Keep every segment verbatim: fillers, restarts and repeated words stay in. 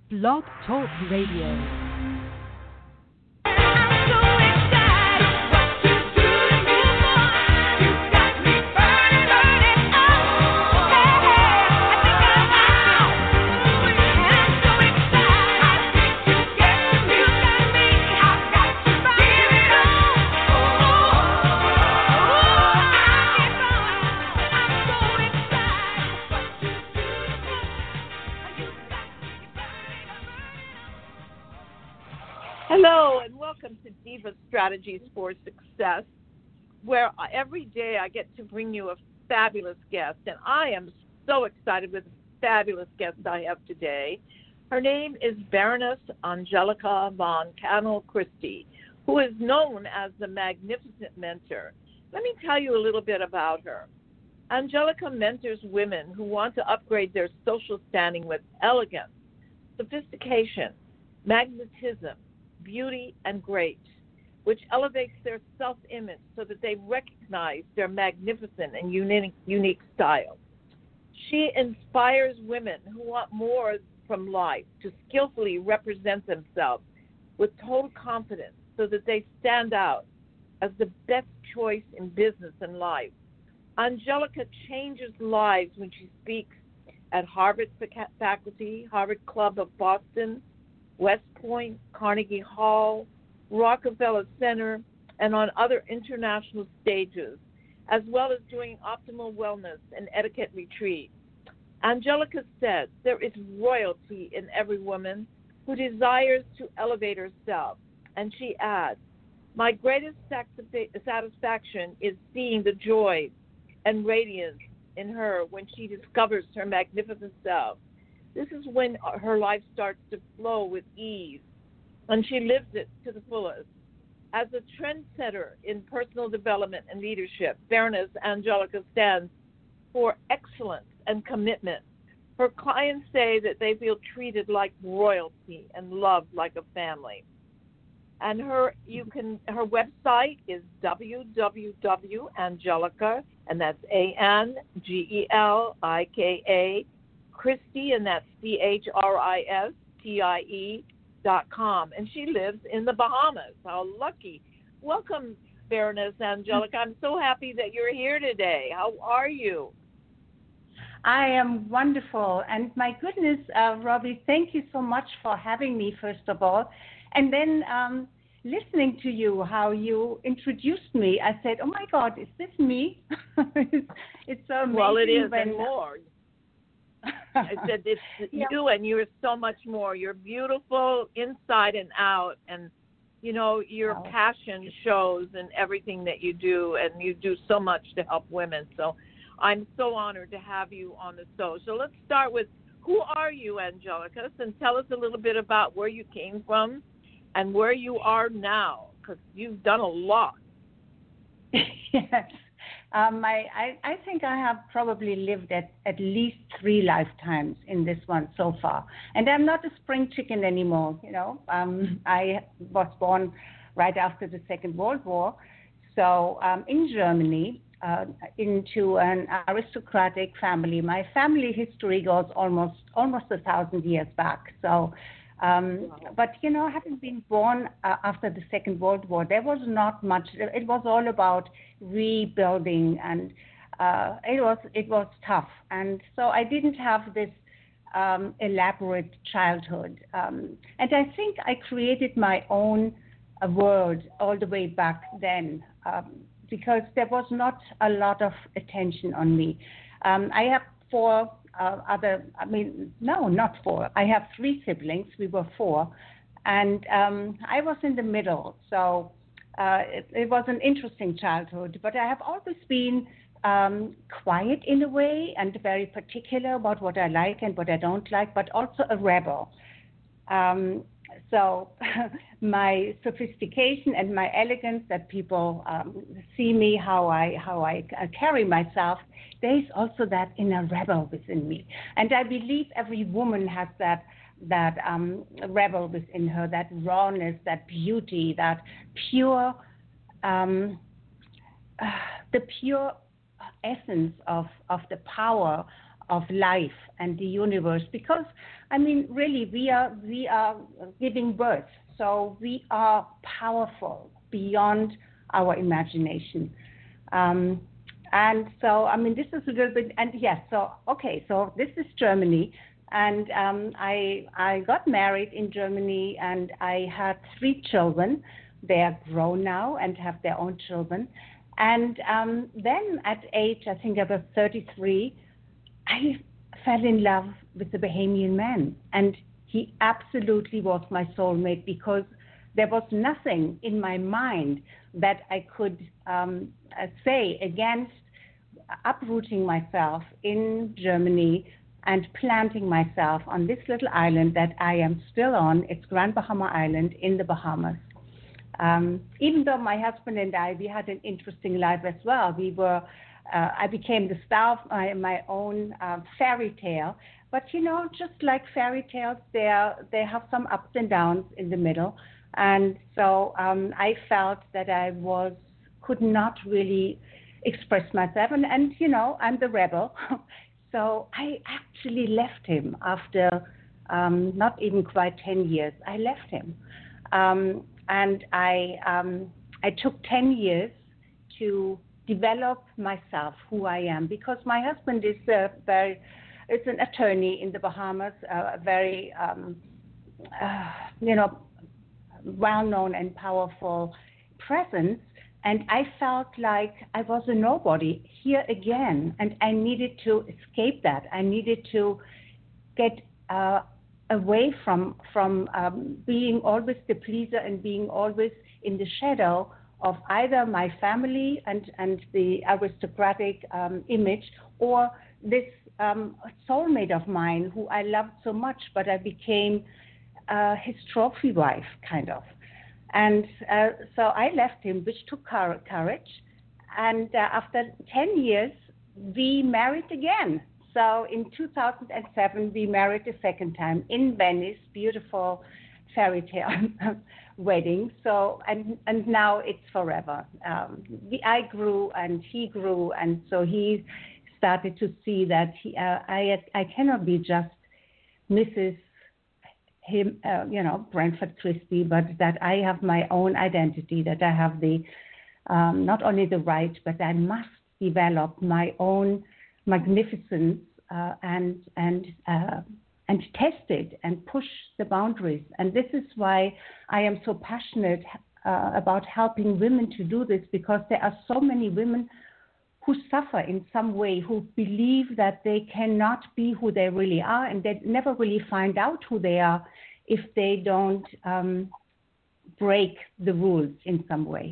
Blog Talk Radio. Hello, and welcome to Diva Strategies for Success, where every day I get to bring you a fabulous guest, and I am so excited with the fabulous guest I have today. Her name is Baroness Angelica von Cannell Christie, who is known as the Magnificent Mentor. Let me tell you a little bit about her. Angelica mentors women who want to upgrade their social standing with elegance, sophistication, magnetism, beauty, and grace, which elevates their self-image so that they recognize their magnificent and unique, unique style. She inspires women who want more from life to skillfully represent themselves with total confidence so that they stand out as the best choice in business and life. Angelica changes lives when she speaks at Harvard faculty, Harvard Club of Boston, West Point, Carnegie Hall, Rockefeller Center, and on other international stages, as well as doing optimal wellness and etiquette retreats. Angelica says there is royalty in every woman who desires to elevate herself. And she adds, my greatest satisfaction is seeing the joy and radiance in her when she discovers her magnificent self. This is when her life starts to flow with ease, and she lives it to the fullest. As a trendsetter in personal development and leadership, Baroness Angelica stands for excellence and commitment. Her clients say that they feel treated like royalty and loved like a family. And her you can her website is w w w dot angelica, and that's A N G E L I K A, Christie, and that's C H R I S T I E dot com. And she lives in the Bahamas. How lucky. Welcome, Baroness Angelica. I'm so happy that you're here today. How are you? I am wonderful. And my goodness, uh, Robbie, thank you so much for having me, first of all. And then um, listening to you, how you introduced me, I said, oh, my God, is this me? it's, it's so amazing. Well, it is, when, and more. I said, it's yeah. you, and you're so much more. You're beautiful inside and out, and, you know, your wow. passion shows in everything that you do, and you do so much to help women. So I'm so honored to have you on the show. So let's start with, who are you, Angelica? And tell us a little bit about where you came from and where you are now, because you've done a lot. Yes. Um, I, I, I think I have probably lived at, at least three lifetimes in this one so far. And I'm not a spring chicken anymore, you know. Um, I was born right after the Second World War, so um, in Germany, uh, into an aristocratic family. My family history goes almost almost a thousand years back. So, um, but, you know, having been born uh, after the Second World War, there was not much. It was all about rebuilding, and uh, it was it was tough. And so I didn't have this um, elaborate childhood. Um, and I think I created my own uh, world all the way back then, um, because there was not a lot of attention on me. Um, I have four uh, other, I mean, no, not four. I have three siblings. We were four. And um, I was in the middle. So uh, it, it was an interesting childhood. But I have always been um, quiet in a way and very particular about what I like and what I don't like, but also a rebel. Um, so my sophistication and my elegance, that people um, see me, how I how I uh, carry myself, there is also that inner rebel within me. And I believe every woman has that that um, rebel within her, that rawness, that beauty, that pure, um, uh, the pure essence of, of the power of life and the universe, because I mean, really, we are we are giving birth, so we are powerful beyond our imagination. Um, and so, I mean, this is a little bit, and yes, so okay, so this is Germany, and um, I I got married in Germany, and I had three children. They are grown now and have their own children. And um, then at age, I think I was thirty-three, I fell in love with the Bahamian man. And he absolutely was my soulmate, because there was nothing in my mind that I could um, uh, say against uprooting myself in Germany and planting myself on this little island that I am still on. It's Grand Bahama Island in the Bahamas. Um, even though my husband and I, we had an interesting life as well. We were, uh, I became the star of my, my own uh, fairy tale. But you know, just like fairy tales, they are, they have some ups and downs in the middle. And so um, I felt that I was could not really express myself. And, and you know, I'm the rebel. So I actually left him after um, not even quite ten years. I left him. Um, And I um, I took ten years to develop myself, who I am, because my husband is a very, is an attorney in the Bahamas, uh, a very, um, uh, you know, well-known and powerful presence. And I felt like I was a nobody here again, and I needed to escape that. I needed to get uh, away from from um, being always the pleaser and being always in the shadow of either my family and, and the aristocratic um, image, or this um, soulmate of mine who I loved so much, but I became uh, his trophy wife, kind of. And uh, so I left him, which took courage. And uh, after ten years, we married again. So in two thousand seven, we married a second time in Venice, beautiful fairy tale wedding. So, and, and now it's forever. Um, we, I grew and he grew, and so he started to see that he, uh, I, I cannot be just Missus him, uh, you know, Brantford Christie, but that I have my own identity, that I have the, um, not only the right, but I must develop my own magnificence uh, and and uh, and test it and push the boundaries. And this is why I am so passionate uh, about helping women to do this, because there are so many women who suffer in some way, who believe that they cannot be who they really are, and they never really find out who they are if they don't um, break the rules in some way.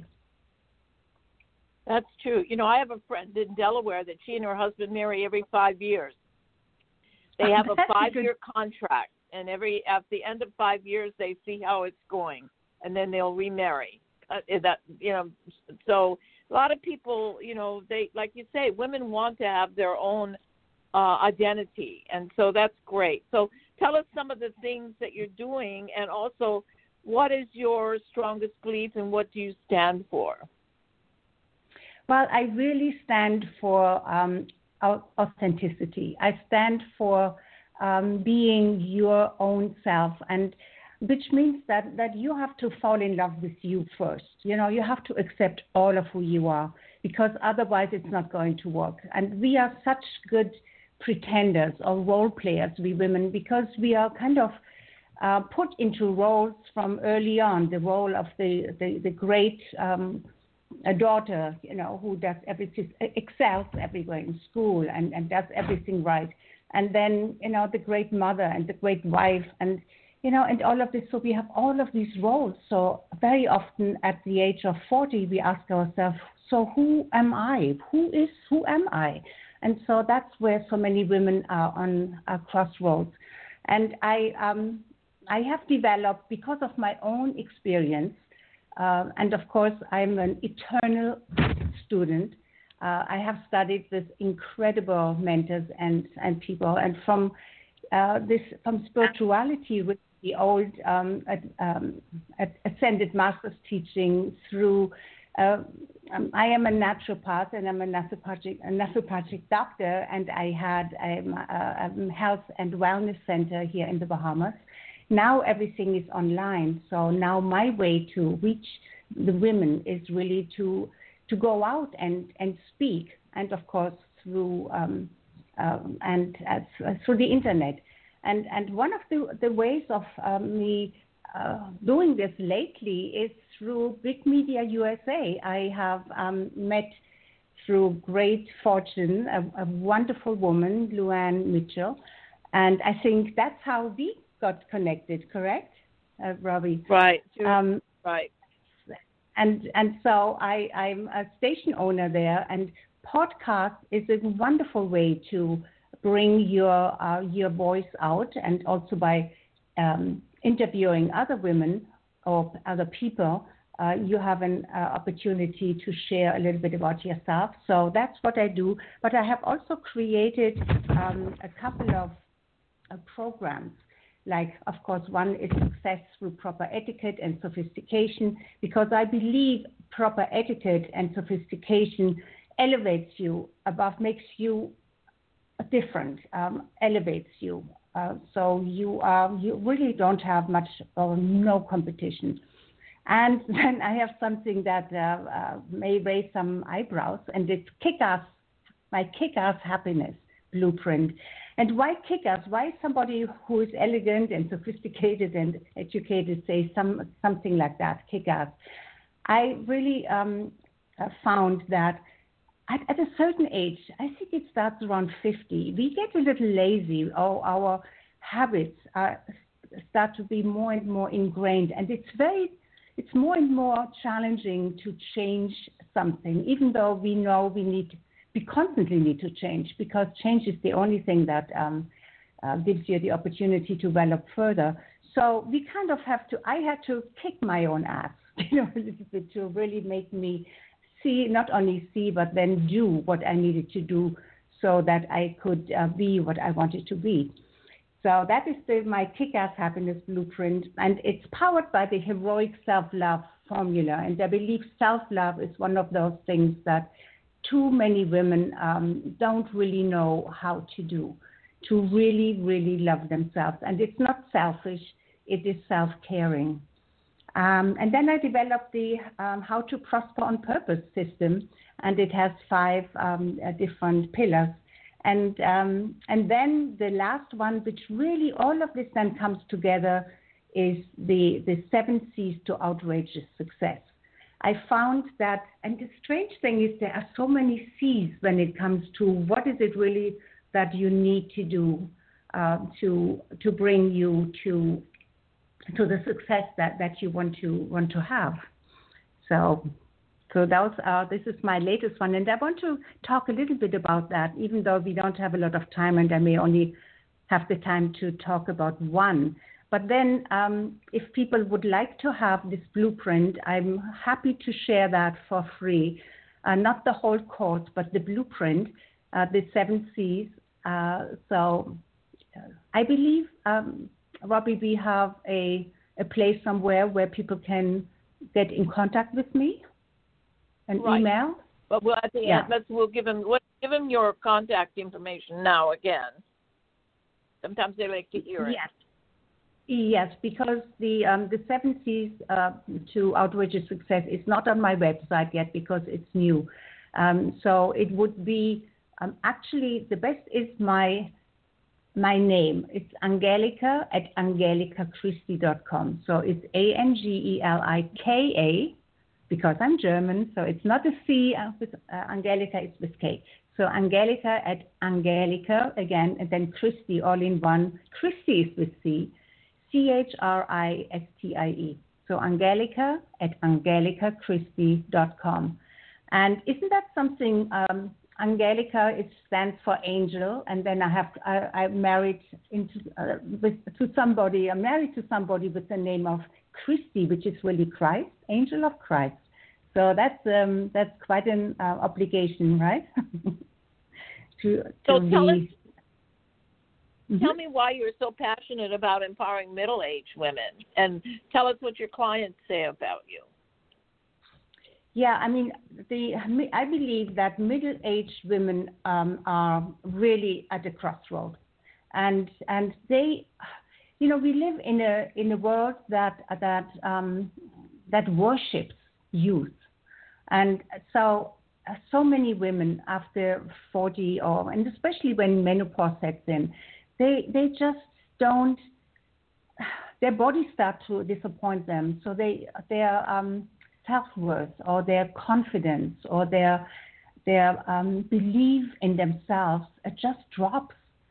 That's true. You know, I have a friend in Delaware that she and her husband marry every five years. They have a five-year contract, and every at the end of five years, they see how it's going, and then they'll remarry. Uh, that you know, so a lot of people, you know, they like you say, women want to have their own uh, identity, and so that's great. So tell us some of the things that you're doing, and also what is your strongest belief, and what do you stand for? Well, I really stand for um, authenticity. I stand for um, being your own self, and which means that, that you have to fall in love with you first. You know, you have to accept all of who you are, because otherwise it's not going to work. And we are such good pretenders or role players, we women, because we are kind of uh, put into roles from early on, the role of the, the, the great um, a daughter, you know, who does everything, excels everywhere in school and, and does everything right. And then, you know, the great mother and the great wife and, you know, and all of this. So we have all of these roles. So very often at the age of forty, we ask ourselves, so who am I? Who is, who am I? And so that's where so many women are on a crossroads. And I, um, I have developed, because of my own experience, Uh, and of course, I'm an eternal student. Uh, I have studied with incredible mentors and, and people, and from uh, this, from spirituality with the old um, um, Ascended Masters teaching, through uh, um, I am a naturopath and I'm a naturopathic, a naturopathic doctor, and I had um, a, a health and wellness center here in the Bahamas. Now everything is online, so now my way to reach the women is really to to go out and, and speak, and of course through um, um, and uh, through the internet. And and one of the, the ways of um, me uh, doing this lately is through Big Media U S A. I have um, met through great fortune a, a wonderful woman, Luann Mitchell, and I think that's how we got connected. Correct, uh, Robbie? Right. Um, right. And and so I, I'm a station owner there, and podcast is a wonderful way to bring your uh, your voice out, and also by um, interviewing other women or other people, uh, you have an uh, opportunity to share a little bit about yourself. So that's what I do. But I have also created um, a couple of uh, programs. Like, of course, one is success through proper etiquette and sophistication, because I believe proper etiquette and sophistication elevates you above, makes you different, um, elevates you. Uh, so you are, you really don't have much or no competition. And then I have something that uh, uh, may raise some eyebrows, and it's kick-ass, my kick-ass happiness blueprint. And why kick-ass? Why somebody who is elegant and sophisticated and educated say some something like that, kick-ass? I really um, found that at, at a certain age, I think it starts around fifty, we get a little lazy, or our habits are, start to be more and more ingrained, and it's very, it's more and more challenging to change something, even though we know we need, we constantly need to change, because change is the only thing that um, uh, gives you the opportunity to develop further. So we kind of have to, I had to kick my own ass, you know, a little bit to really make me see, not only see, but then do what I needed to do so that I could uh, be what I wanted to be. So that is the, my kick-ass happiness blueprint, and it's powered by the heroic self-love formula. And I believe self-love is one of those things that too many women um, don't really know how to do, to really, really love themselves. And it's not selfish, it is self-caring. Um, and then I developed the um, How to Prosper on Purpose system, and it has five um, uh, different pillars. And um, and then the last one, which really all of this then comes together, is the, the seven C's to outrageous success. I found that, and the strange thing is there are so many C's when it comes to what is it really that you need to do uh, to to bring you to to the success that, that you want to want to have. So. So those are, this is my latest one, and I want to talk a little bit about that, even though we don't have a lot of time, and I may only have the time to talk about one. But then um, if people would like to have this blueprint, I'm happy to share that for free. Uh, not the whole course, but the blueprint, uh, the seven C's. Uh, so uh, I believe, um, Robbie, we have a, a place somewhere where people can get in contact with me. An right. email? But we'll, at the yeah. end, let's, we'll give him, we'll give him your contact information now again. Sometimes they like to hear yes. it. Yes, because the um, the seven C's uh, to outrageous success is not on my website yet because it's new. Um, so it would be, um, actually, the best is my my name. It's Angelika at angelica christie dot com. So it's A N G E L I K A, because I'm German, so it's not a C with uh, Angelika, it's with K. So Angelika at Angelica, again, and then Christie, all in one. Christie is with C, C H R I S T I E. So Angelika at angelica christie dot com. And isn't that something, um, Angelika, it stands for angel, and then I have, I, I'm married into, uh, with, to somebody, I'm married to somebody with the name of Christie, which is really Christ, angel of Christ. So that's um, that's quite an uh, obligation, right? to, to so be... tell us, mm-hmm. tell me why you're so passionate about empowering middle-aged women, and tell us what your clients say about you. Yeah, I mean, the I believe that middle-aged women um, are really at a crossroad, and and they, you know, we live in a in a world that that um, that worships youth, and so so many women after forty, or and especially when menopause sets in, they they just don't. Their bodies start to disappoint them, so they their um, self-worth or their confidence or their their um, belief in themselves uh, just drops,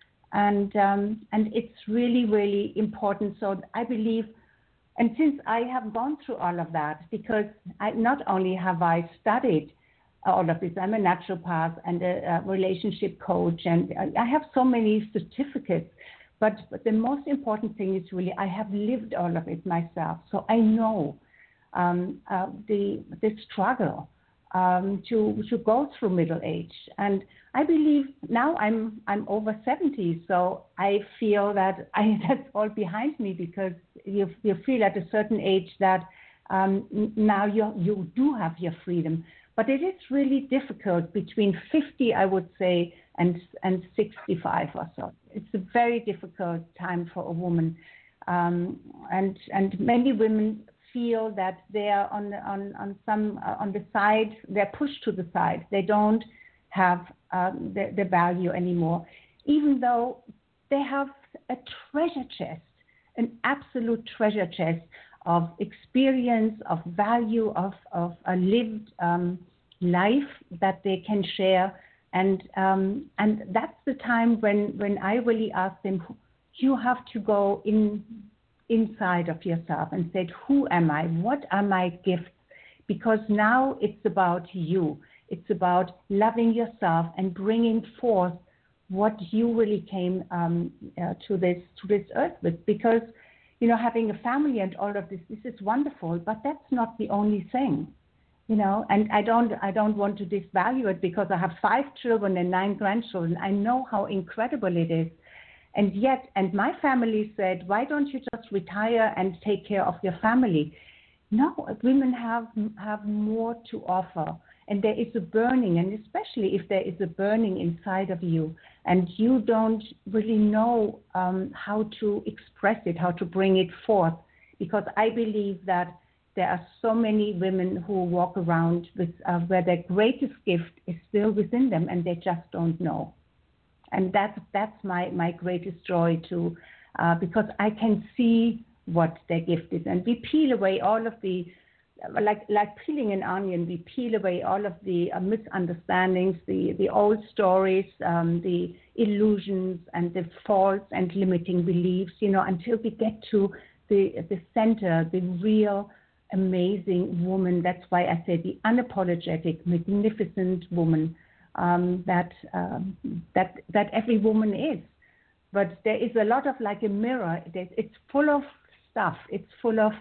and um, and it's really really important. So I believe, and since I have gone through all of that, because I not only have I studied all of this, I'm a naturopath and a, a relationship coach, and I have so many certificates. But, but the most important thing is really I have lived all of it myself, so I know um, uh, the the struggle um, to to go through middle age. And I believe now I'm I'm over seventy, so I feel that I that's all behind me, because you you feel at a certain age that um, now you you do have your freedom. But it is really difficult between fifty, I would say, and and sixty-five or so. It's a very difficult time for a woman, um, and and many women feel that they are on the, on on some uh, on the side. They're pushed to the side. They don't have um, the, the value anymore, even though they have a treasure chest, an absolute treasure chest of experience, of value, of of a lived um, life that they can share. And um, and that's the time when, when I really ask them, you have to go in inside of yourself and say, who am I? What are my gifts? Because now it's about you. It's about loving yourself and bringing forth what you really came um, uh, to this to this earth with. Because, you know, having a family and all of this, this is wonderful, but that's not the only thing. You know, and I don't, I don't want to disvalue it, because I have five children and nine grandchildren. I know how incredible it is, and yet, and my family said, why don't you just retire and take care of your family? No, women have have more to offer, and there is a burning, and especially if there is a burning inside of you, and you don't really know um, how to express it, how to bring it forth, because I believe that there are so many women who walk around with uh, where their greatest gift is still within them, and they just don't know. And that's that's my, my greatest joy too, uh, because I can see what their gift is, and we peel away all of the, like like peeling an onion, we peel away all of the uh, misunderstandings, the the old stories, um, the illusions, and the false and limiting beliefs, you know, until we get to the the center, the real amazing woman. That's why I say the unapologetic, magnificent woman um, that um, that that every woman is. But there is a lot of, like a mirror. It's full of stuff. It's full of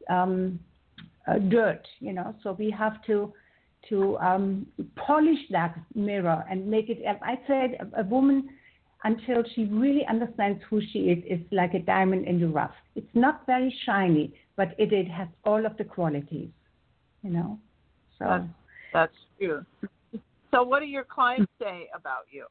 um, uh, dirt, you know. So we have to to um, polish that mirror and make it. I said a, a woman, until she really understands who she is, is like a diamond in the rough. It's not very shiny, but it, it has all of the qualities, you know. So that's, that's true. So what do your clients say about you?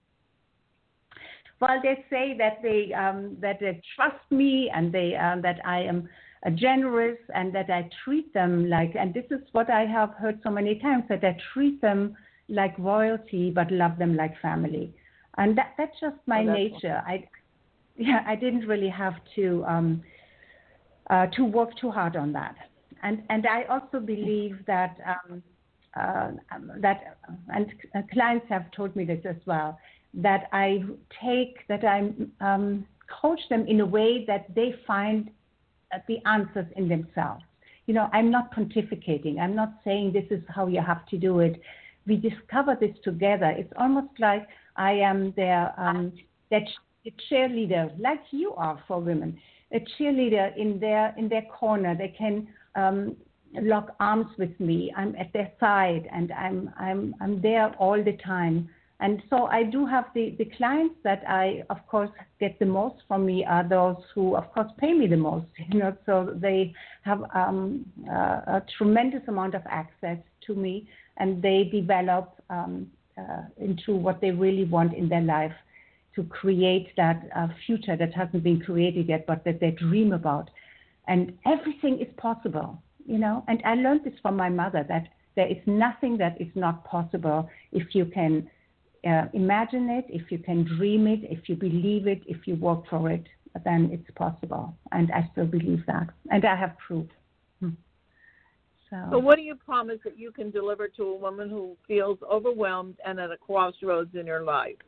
Well, they say that they um, that they trust me, and they um, that I am uh, generous, and that I treat them like, and this is what I have heard so many times, that I treat them like royalty, but love them like family. And that, that's just my oh, that's nature. Cool. I, yeah, I didn't really have to um, uh, to work too hard on that. And and I also believe that um, uh, that and clients have told me this as well, that I take that I um, coach them in a way that they find the answers in themselves. You know, I'm not pontificating. I'm not saying this is how you have to do it. We discover this together. It's almost like I am their um, that cheerleader, like you are for women, a cheerleader in their in their corner. They can um, lock arms with me. I'm at their side, and I'm I'm I'm there all the time. And so I do have the, the clients that I, of course, get the most from me are those who, of course, pay me the most. You know, so they have um, uh, a tremendous amount of access to me, and they develop um, uh, into what they really want in their life to create that uh, future that hasn't been created yet, but that they dream about. And everything is possible, you know. And I learned this from my mother, that there is nothing that is not possible if you can Uh, imagine it, if you can dream it, if you believe it, if you work for it, then it's possible. And I still believe that. And I have proof. Hmm. So, so what do you promise that you can deliver to a woman who feels overwhelmed and at a crossroads in her life?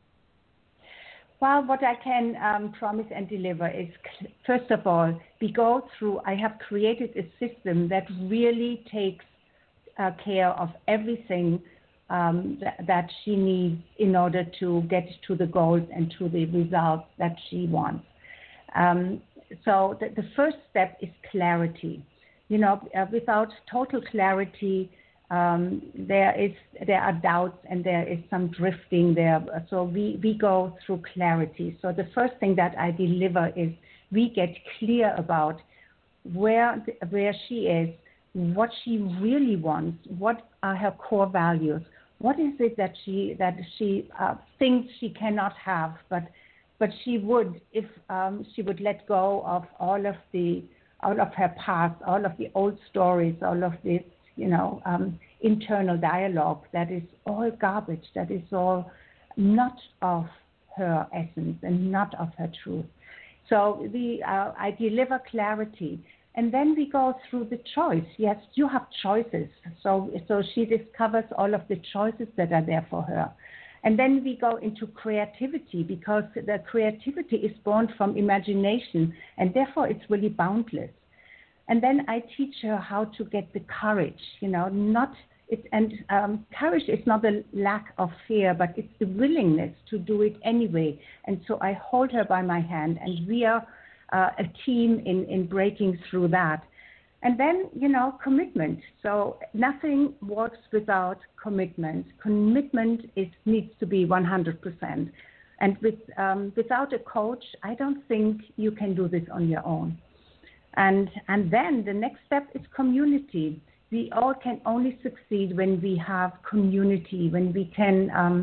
Well, what I can um, promise and deliver is, first of all, we go through, I have created a system that really takes uh, care of everything Um, th- that she needs in order to get to the goals and to the results that she wants. Um, so the, the first step is clarity. You know, uh, without total clarity, um, there is there are doubts and there is some drifting there. So we, we go through clarity. So the first thing that I deliver is we get clear about where where she is, what she really wants, what are her core values. What is it that she that she uh, thinks she cannot have, but but she would if um, she would let go of all of the all of her past, all of the old stories, all of this you know um, internal dialogue that is all garbage, that is all not of her essence and not of her truth. So we uh, I deliver clarity. And then we go through the choice. Yes, you have choices. So, so she discovers all of the choices that are there for her. And then we go into creativity, because the creativity is born from imagination, and therefore it's really boundless. And then I teach her how to get the courage, you know, not it, and um, courage is not a lack of fear, but it's the willingness to do it anyway. And so I hold her by my hand, and we are Uh, a team in, in breaking through that. And then, you know, commitment. So nothing works without commitment. Commitment is, needs to be one hundred percent. And with, um, without a coach, I don't think you can do this on your own. And, and then the next step is community. We all can only succeed when we have community, when we can um,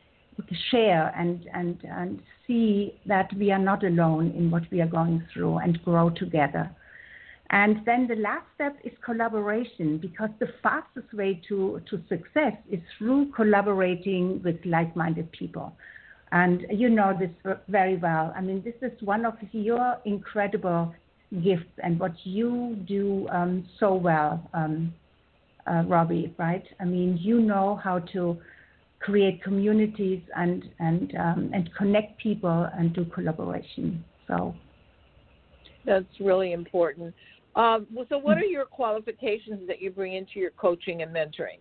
share and, and, and see that we are not alone in what we are going through, and grow together. And then the last step is collaboration, because the fastest way to, to success is through collaborating with like-minded people. And you know this very well. I mean, this is one of your incredible gifts and what you do um, so well, um, uh, Robbie, right? I mean, you know how to create communities and and um, and connect people and do collaboration. So that's really important. Um, so, what are your qualifications that you bring into your coaching and mentoring?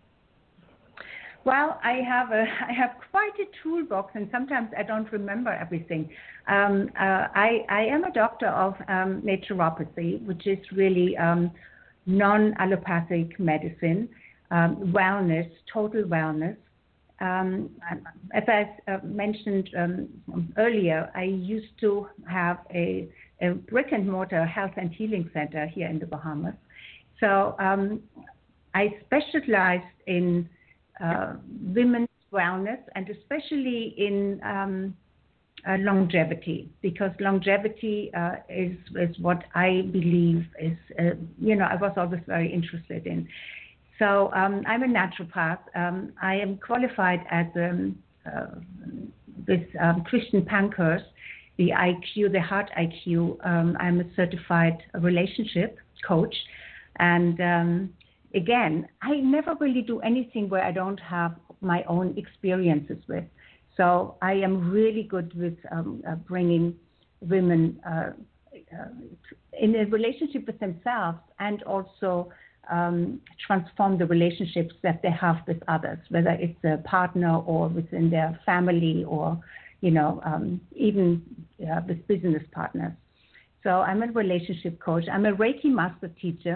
Well, I have a I have quite a toolbox, and sometimes I don't remember everything. Um, uh, I I am a doctor of um, naturopathy, which is really um, non-allopathic medicine, um, wellness, total wellness. Um, as I uh, mentioned um, earlier, I used to have a, a brick and mortar health and healing center here in the Bahamas. So um, I specialized in uh, women's wellness, and especially in um, uh, longevity, because longevity uh, is, is what I believe is, uh, you know, I was always very interested in. So um, I'm a naturopath. Um, I am qualified as um, uh, with um, Christian Pankhurst, the I Q, the Heart I Q. Um, I'm a certified relationship coach. And um, again, I never really do anything where I don't have my own experiences with. So I am really good with um, uh, bringing women uh, uh, in a relationship with themselves, and also Um, transform the relationships that they have with others, whether it's a partner or within their family, or, you know, um, even uh, with business partners. So I'm a relationship coach. I'm a Reiki master teacher.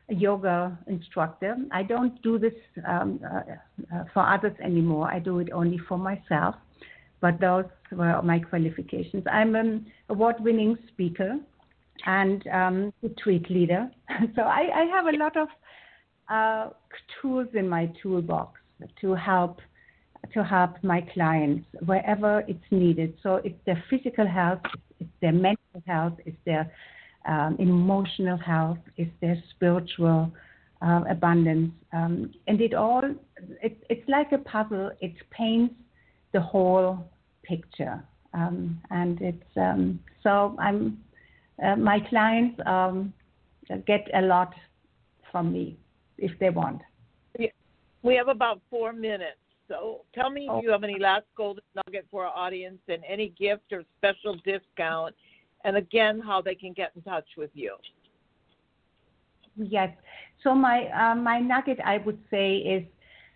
a yoga instructor. I don't do this um, uh, uh, for others anymore. I do it only for myself. But those were my qualifications. I'm an award-winning speaker and um, retreat leader. So I, I have a lot of uh, tools in my toolbox to help to help my clients wherever it's needed. So it's their physical health, it's their mental health, it's their um, emotional health, it's their spiritual uh, abundance, um, and it all it, it's like a puzzle. It paints the whole picture, um, and it's um, so I'm uh, my clients um, get a lot from me if they want. We have about four minutes. So tell me oh. if you have any last golden nugget for our audience and any gift or special discount, and again, how they can get in touch with you. Yes. So my uh, my nugget, I would say, is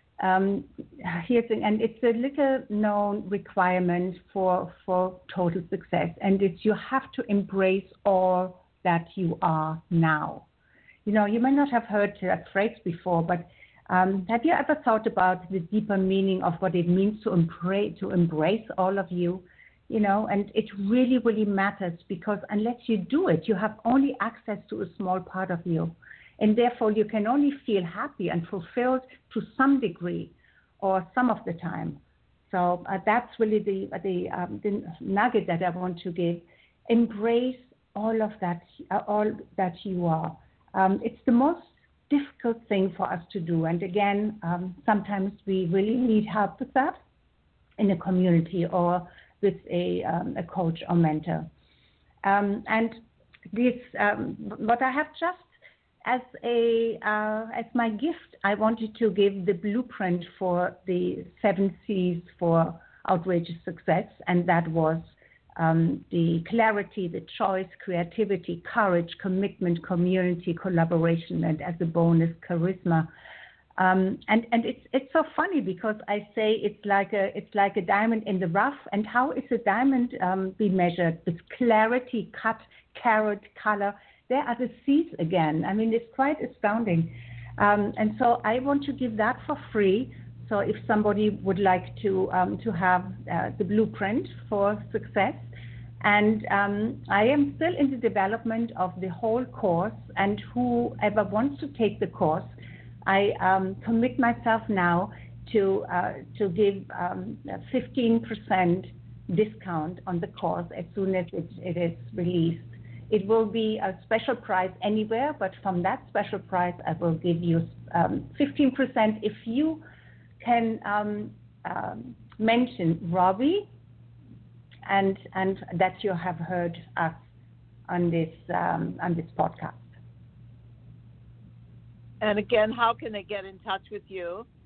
um, here's an, and it's a little known requirement for for total success, and it's you have to embrace all that you are now. You know, you may not have heard that phrase before, but Um, have you ever thought about the deeper meaning of what it means to embrace, to embrace all of you? You know, and it really, really matters because unless you do it, you have only access to a small part of you. And therefore, you can only feel happy and fulfilled to some degree or some of the time. So uh, that's really the, the, um, the nugget that I want to give. Embrace all of that, uh, all that you are. Um, it's the most difficult thing for us to do. And again, um, sometimes we really need help with that in a community or with a, um, a coach or mentor. Um, and this, um, what I have just as a uh, as my gift, I wanted to give the blueprint for the seven C's for outrageous success, and that was Um, the clarity, the choice, creativity, courage, commitment, community, collaboration, and as a bonus, charisma. Um, and and it's it's so funny because I say it's like a it's like a diamond in the rough. And how is a diamond um, be measured? With clarity, cut, carat, color. There are the C's again. I mean, it's quite astounding. Um, and so I want to give that for free. So if somebody would like to um, to have uh, the blueprint for success, and um, I am still in the development of the whole course, and whoever wants to take the course, I um, commit myself now to uh, to give um, a fifteen percent discount on the course as soon as it, it is released. It will be a special price anywhere, but from that special price, I will give you um, fifteen percent if you can um, um, mention Robbie and and that you have heard us on this um, on this podcast. And again, how can they get in touch with you?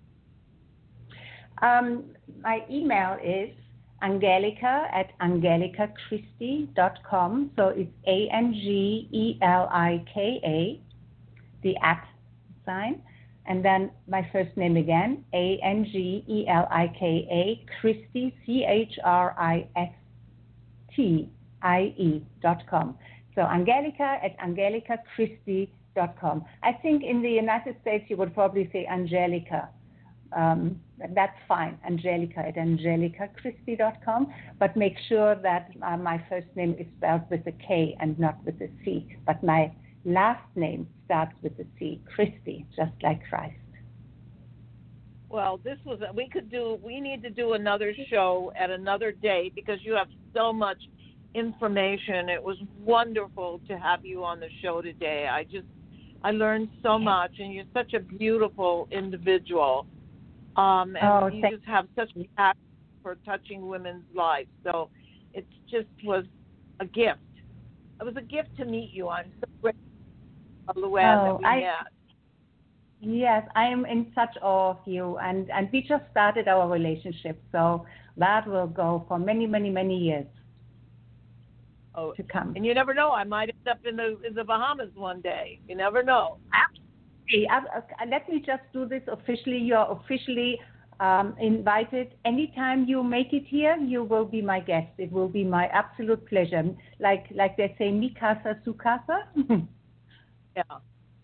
Um, my email is Angelica at angelica christie dot com. So it's A N G E L I K A, the at sign. And then my first name again, A N G E L I K A, Christie, C H R I S T I E dot com. So Angelica at angelica christie dot com. I think in the United States you would probably say Angelica. Um, that's fine, Angelica at angelica christie dot com. But make sure that uh, my first name is spelled with a K and not with a C. But my last name starts with a C, Christie, just like Christ. Well, this was, we could do, we need to do another show at another date because you have so much information. It was wonderful to have you on the show today. I just, I learned so much, and you're such a beautiful individual. Um, and oh, you thank- just have such a passion for touching women's lives. So it just was a gift. It was a gift to meet you. I'm so grateful, Luann, oh, that we I, met. Yes, I am in such awe of you, and, and we just started our relationship, so that will go for many, many, many years oh, to come. And you never know, I might end up in the in the Bahamas one day. You never know. Absolutely. I, I, let me just do this officially. You're officially um, invited. Anytime you make it here, you will be my guest. It will be my absolute pleasure. Like like they say, mi casa, su casa. Yeah.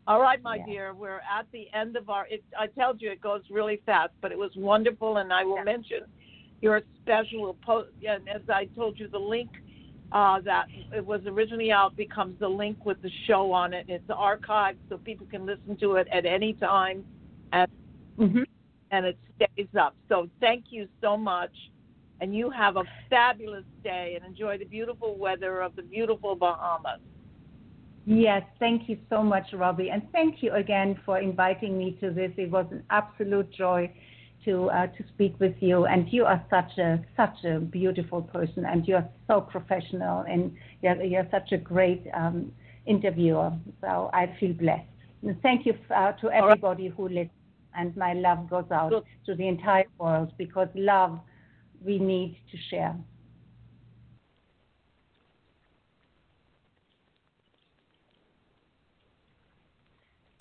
All right, my Yeah. dear, we're at the end of our, it, I told you it goes really fast, but it was wonderful, and I will Yeah. mention your special post, and as I told you, the link uh, that it was originally out becomes the link with the show on it. It's archived so people can listen to it at any time, and, Mm-hmm. and it stays up. So thank you so much, and you have a fabulous day, and enjoy the beautiful weather of the beautiful Bahamas. Yes, thank you so much, Robbie, and thank you again for inviting me to this. It was an absolute joy to uh, to speak with you, and you are such a such a beautiful person, and you are so professional, and you're, you're such a great um, interviewer. So I feel blessed. And thank you uh, to everybody who listens, and my love goes out Good. to the entire world because love we need to share.